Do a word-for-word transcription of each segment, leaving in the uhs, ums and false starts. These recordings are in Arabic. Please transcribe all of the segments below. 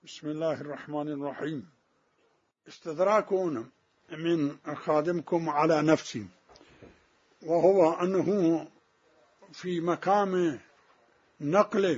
بسم الله الرحمن الرحيم. استدراك من خادمكم على نفسي، وهو أنه في مقام نقل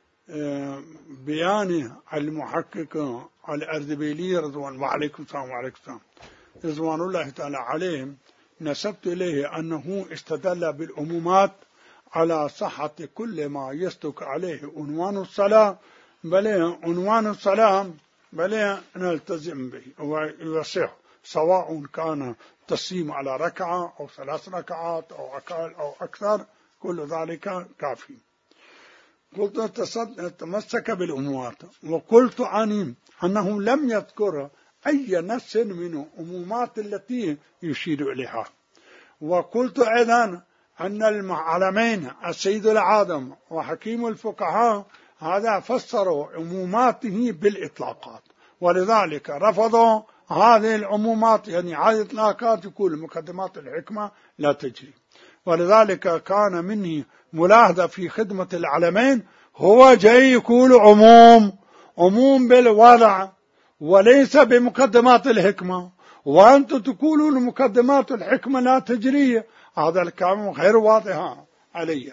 بيان المحقق الأردبيلي رضوان وعليكم السلام وعليكم السلام رضوان الله تعالى عليه، نسبت إليه أنه استدل بالعمومات على صحة كل ما يصدق عليه عنوان الصلاة، بل عنوان الصلاة بل نلتزم به ويصح، سواء كان تصيم على ركعة أو ثلاث ركعات أو أقل أو أكثر، كل ذلك كافي. قلت تمسك بالعمومات، وقلت عني أنه لم يذكر أي نص من العمومات التي يشير إليها. وقلت أيضا أن المعلمين السيد العادم وحكيم الفقهاء هذا فسروا عموماته بالإطلاقات، ولذلك رفضوا هذه العمومات، يعني هذه الإطلاقات يقول مقدمات الحكمة لا تجري. ولذلك كان مني ملاحظة في خدمة العلمين، هو جاي يقول عموم عموم بالوضع وليس بمقدمات الحكمة، وأنتم تقولون مقدمات الحكمة لا تجري. هذا الكلام غير واضح علي.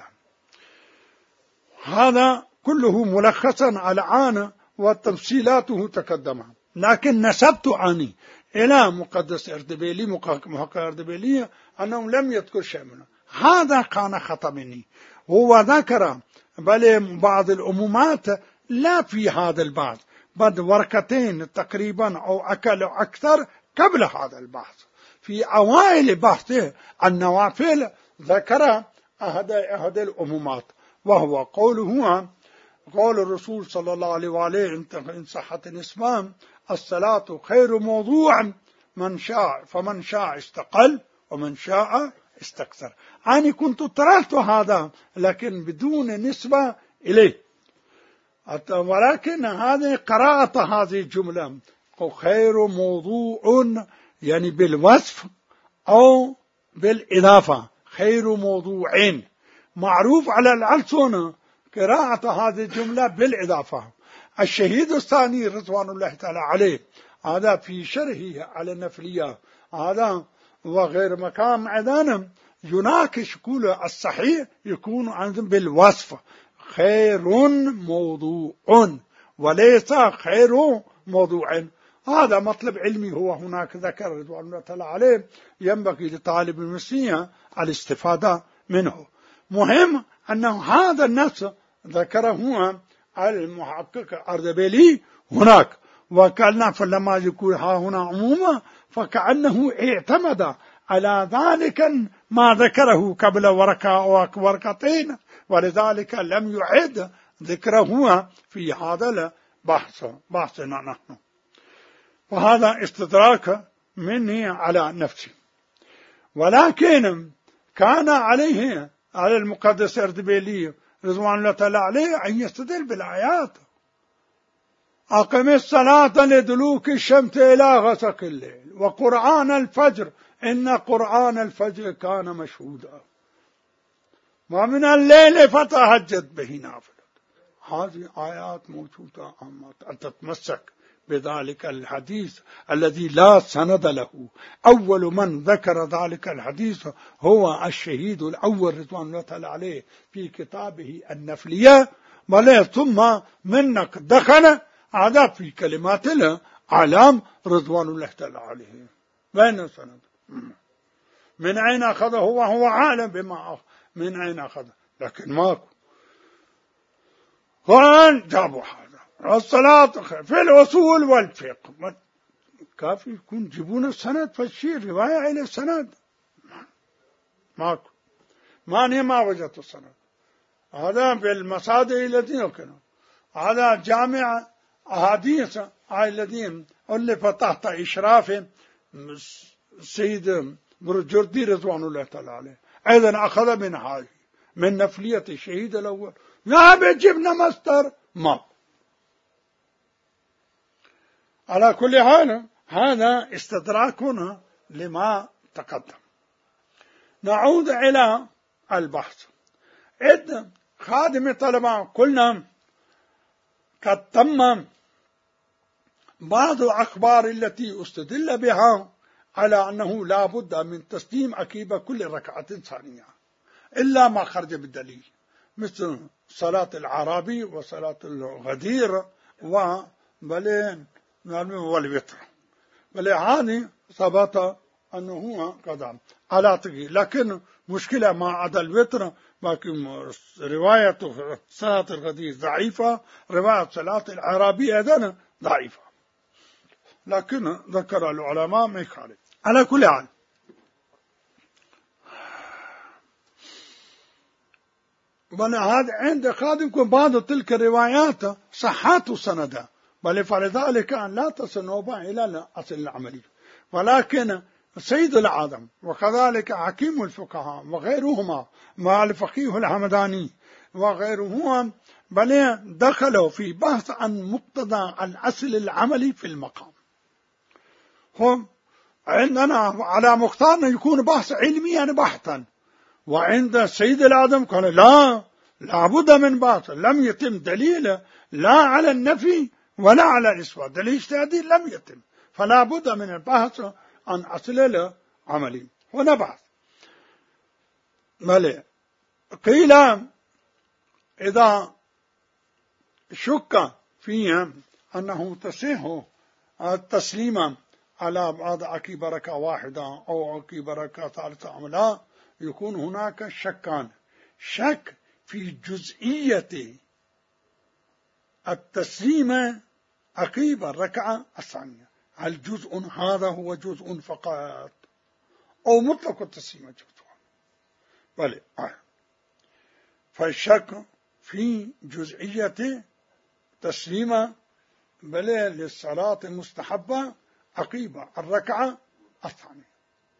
هذا كله ملخصا على عانى وتفصيلاته تقدمها، لكن نسبت عني إلى مقدس أردبيلي محقق أردبيلي أنه لم يذكر شيء منه. هذا كان خطأ مني. هو ذكر بل بعض العمومات لا في هذا البحث، بعد ورقتين تقريبا أو أقل أو أكثر قبل هذا البحث. في أوائل بحثه النوافل ذكر أحد أحد العمومات، وهو قوله قول الرسول صلى الله عليه وآله إن صحت الإسلام الصلاة خير موضوع، من شاء فمن شاء استقل ومن شاء استكثر. أنا كنت طرحت هذا لكن بدون نسبة إليه، ولكن هذه قراءة هذه الجملة خير موضوع يعني بالوصف أو بالإضافة، خير موضوعين معروف على الألسنة قراءة هذه الجملة بالإضافة. الشهيد الثاني رضوان الله تعالى عليه هذا في شرحه على النفلية هذا وغير مقام أيضا يناقش كل الصحيح يكون عندهم بالوصف خير موضوع وليس خير موضوع. هذا مطلب علمي هو هناك ذكر رضوان الله تعالى عليه، ينبغي لطالب المسيح الاستفادة منه. مهم أنه هذا النص ذكره المحقق أردبيلي هناك، وكأنه فلما يقول ها هنا عموما فكأنه اعتمد على ذلك ما ذكره قبل ورقة أو ورقتين، ولذلك لم يعد ذكره في هذا البحث بحثنا نحن. وهذا استدراك مني على نفسي، ولكن كان عليه على المقدس أردبيلي رضوان الله تعالى عليه أن يستدل بالآيات. أقم الصلاة لدلوك الشمس إلى غسق الليل وقرآن الفجر إن قرآن الفجر كان مشهودا ومن الليل فتهجد به نافلة. هذه آيات موجودة، أن تتمسك بذلك الحديث الذي لا سند له. أول من ذكر ذلك الحديث هو الشهيد الأول رضوان الله تعالى عليه في كتابه النفلية، بل ثم منك دخل هذا في كلمات العلام رضوان الله تعالى عليه. وين سند؟ من أين أخذه؟ هو هو عالم بما أخذ. من أين أخذ؟ لكن ماكو. قرآن جابوا هذا الصلاة في الأصول والفقه، كافي يكون جيبون السند فالشيء رواية إلى السند ماكو. ماني ما وجدت السند. هذا بالمصادر التي يمكن، هذا جامع أحاديث الذين ألف تحت إشراف السيد برجردي رضوان الله تعالى عليه، أيضا أخذ من هذه من نفلية الشهيد الأول. يا بجبنا مستر ما. على كل حال هذا استدراكنا لما تقدم. نعود إلى البحث. إذ خادم الطلبة قلنا قد تم بعض الأخبار التي استدل بها على أنه لا بد من تسليم عقيب كل ركعة ثانية إلا ما خرج بالدليل، مثل صلاة العربي وصلاة الغدير وبلين والوتر، بل هذه ثبت أنه هو قدام على تقي. لكن مشكلة ما عدا الوتر، لكن رواية صلاة الغدير ضعيفة، رواية صلاة العربي أيضا ضعيفة، لكن ذكر العلماء ما يخالف. على كل حال بل هذا عند خادمكم بعض تلك الروايات صحات سندها، بل فلذلك أن لا تصل نوبة إلى الأصل العملي. ولكن سيد العالم وكذلك حكيم الفقهاء وغيرهما مع الفقيه الحمداني وغيرهما بل دخلوا في بحث عن مقتضى الأصل العملي في المقام. هم عندنا على مختارنا يكون بحث علميا بحثا، وعند سيد العالم قال لا لابد من بحث، لم يتم دليل لا على النفي ولا على الإثبات، دليل اجتهادي لم يتم، فلا بد من البحث عن أصل العملي. هنا بحث بل قيل إذا شك فيه أنه تصح التسليم على بعض عقيب ركعة واحدة أو عقيب ركعة ثالثة أم لا، يكون هناك شكان: شك في جزئية التسليم عقيب الركعة الثانية، هل جزء هذا هو جزء فقط أو مطلق التسليم جزء؟ بل فالشك في جزئية تسليم بل للصلاة المستحبة عقيب الركعة الثانية.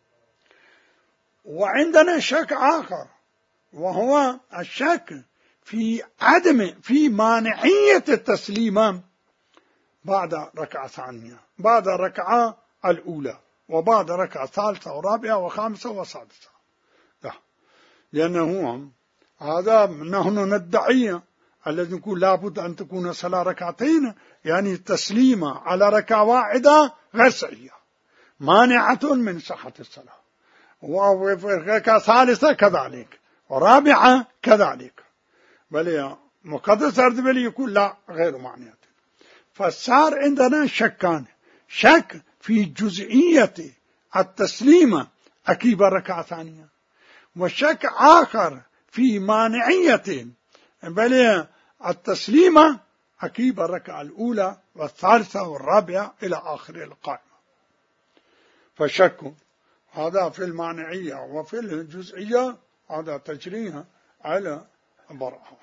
وعندنا شك آخر وهو الشك في عدم في مانعية التسليم بعد ركعة ثانية، بعد الركعة الأولى وبعد ركعة ثالثة ورابعة وخامسة وسادسة، لا، لأنه هذا نحن ندعي الذي نقول لابد أن تكون صلاة ركعتين، يعني التسليم على ركعة واحدة غير صحيحة مانعة من صحة الصلاة، وركعة ثالثة كذلك ورابعة كذلك، بل مقدس أردبيل يقول لا غير معنية. فصار عندنا شكان: شك في جزئية التسليم عقيب الركعة الثانية، وشك آخر في مانعية بل التسليم عقيب الركعة الأولى والثالثة والرابعة إلى آخر القائمة. فشك هذا في المانعية وفي الجزئية هذا تجريها على براءة.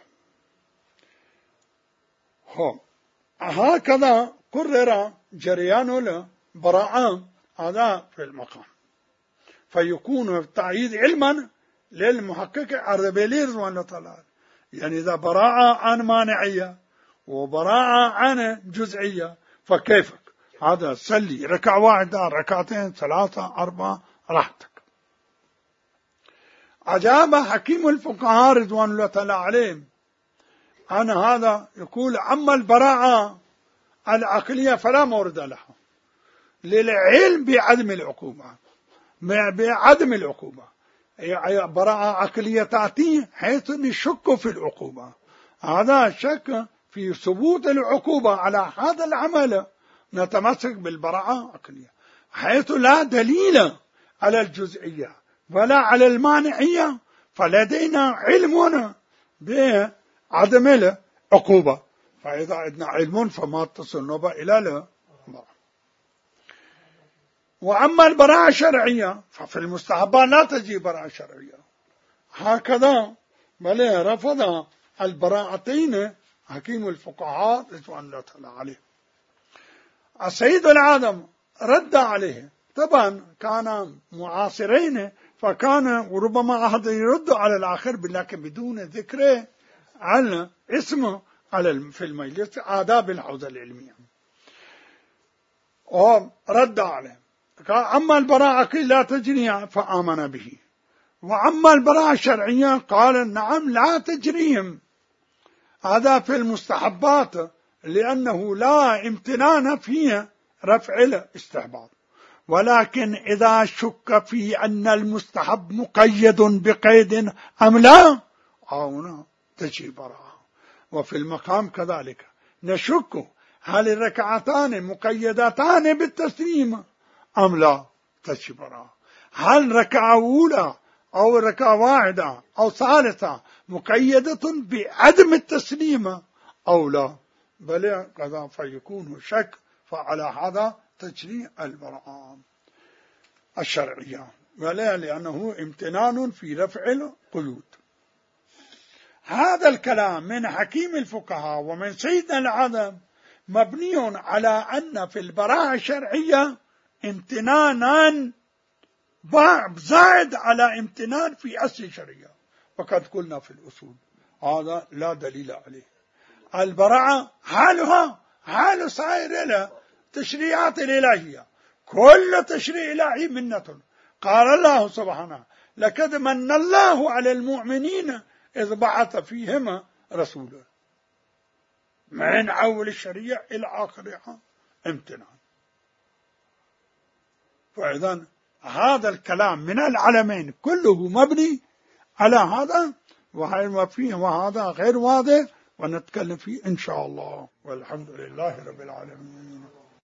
هكذا قرر جريان البراءة هذا في المقام، فيكون التعييد علما للمحقق أردبيلي رضوان الله تعالى، يعني إذا براءة عن مانعية وبراءة عن جزئية فكيفك هذا سلي ركعة واحدة ركعتين ثلاثة أربعة راحتك. أجاب حكيم الفقهاء رضوان الله تعالى عليهم عن هذا، يقول: أما البراءة العقلية فلا مورد لها للعلم بعدم العقوبة، بعدم العقوبة براءة عقلية تأتي حيث نشك في العقوبة، هذا شك في ثبوت العقوبة على هذا العمل نتمسك بالبراءة العقلية، حيث لا دليل على الجزئية ولا على المانعية فلدينا علم بعدم العقوبة، فإذا عندنا علم فما تصل نوبة إلى البراءة. وأما البراءة الشرعية ففي المستحبات لا تجي براءة شرعية، هكذا بل رفض البراءتين حكيم الفقهاء رضوان الله تعالى عليه. السيد العالم رد عليه، طبعا كان معاصرين فكان وربما أحد يرد على الآخر لكن بدون ذكر على اسمه على في المجلس آداب الحوزة العلمية، ورد عليه. أما البراءة لا تجري فآمن به، وأما البراءة الشرعية قال نعم لا تجريهم، هذا في المستحبات لأنه لا امتنان في رفع الاستحباب. ولكن إذا شك في أن المستحب مقيد بقيد أم لا، هنا تجي براءة. وفي المقام كذلك نشك هل الركعتان مقيدتان بالتسليم أم لا، تجي براءة. هل ركعة أولى أو ركعة واحدة أو ثالثة مقيدة بعدم التسليم أو لا، بل كذا فيكون شك، فعلى هذا تجري البراءة الشرعية، ولا لأنه امتنان في رفع القيود. هذا الكلام من حكيم الفقهاء ومن سيدنا العظم مبني على أن في البراءة الشرعية امتنانا زائد على امتنان في أصل الشرعية. وقد قلنا في الأصول هذا لا دليل عليه. البراءة حالها حال سائر التشريعات الإلهية، كل تشريع إلهي منة. قال الله سبحانه: لقد من الله على المؤمنين إذ بعث فيهم رسولا. من أول الشريعة إلى آخرها امتنان. فإذا هذا الكلام من العلمين كله مبني على هذا، وهذا غير واضح ونتكلم فيه إن شاء الله. والحمد لله رب العالمين.